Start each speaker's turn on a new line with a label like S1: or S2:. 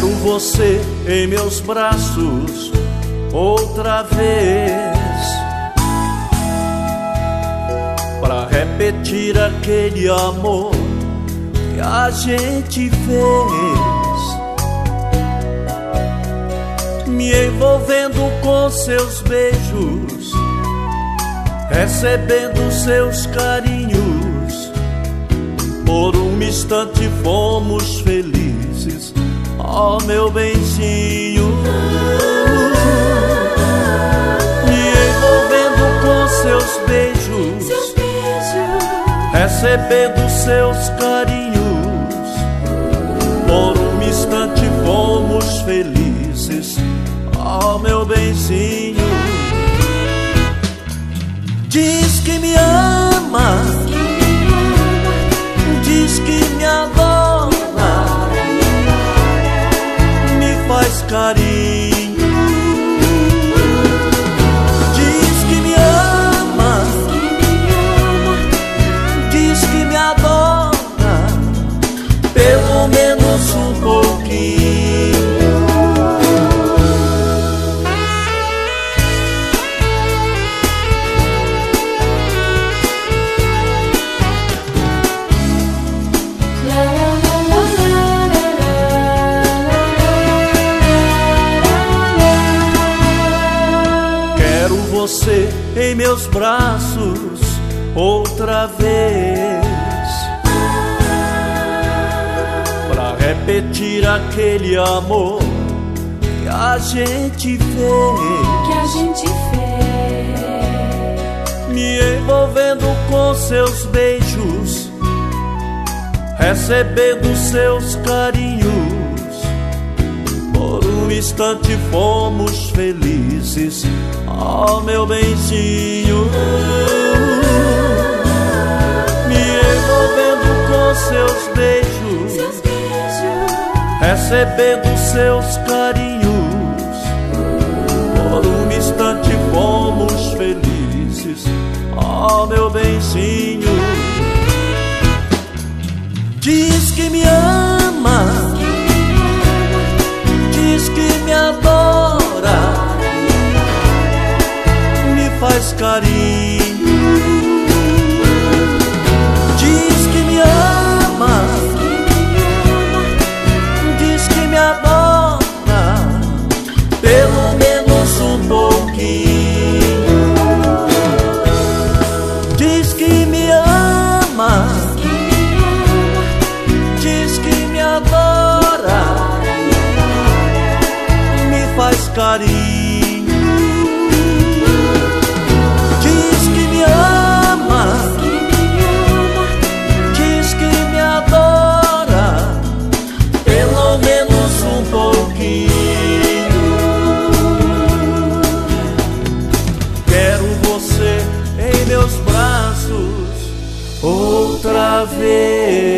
S1: Quero você em meus braços outra vez, pra repetir aquele amor que a gente fez, me envolvendo com seus beijos, recebendo seus carinhos. Por um instante fomos felizes, ó meu benzinho, me envolvendo com seus beijos, recebendo seus carinhos. Por um instante fomos felizes, ó meu benzinho. Diz que me ama, diz que me adora, me faz carinho. Diz que me ama, diz que me adora, pelo menos um pouquinho. Você em meus braços outra vez, pra repetir aquele amor que a gente fez, me envolvendo com seus beijos, recebendo seus carinhos. Por um instante fomos felizes, ó meu benzinho, me envolvendo com seus beijos, recebendo seus carinhos. Por um instante fomos felizes, ó meu benzinho. Diz que me ama, diz que me adora, me faz carinho. Diz que me ama, diz que me adora, pelo menos um pouquinho. Diz que me ama, diz que me adora, me faz carinho. Diz que me ama, diz que me adora, pelo menos um pouquinho. Quero você em meus braços outra vez.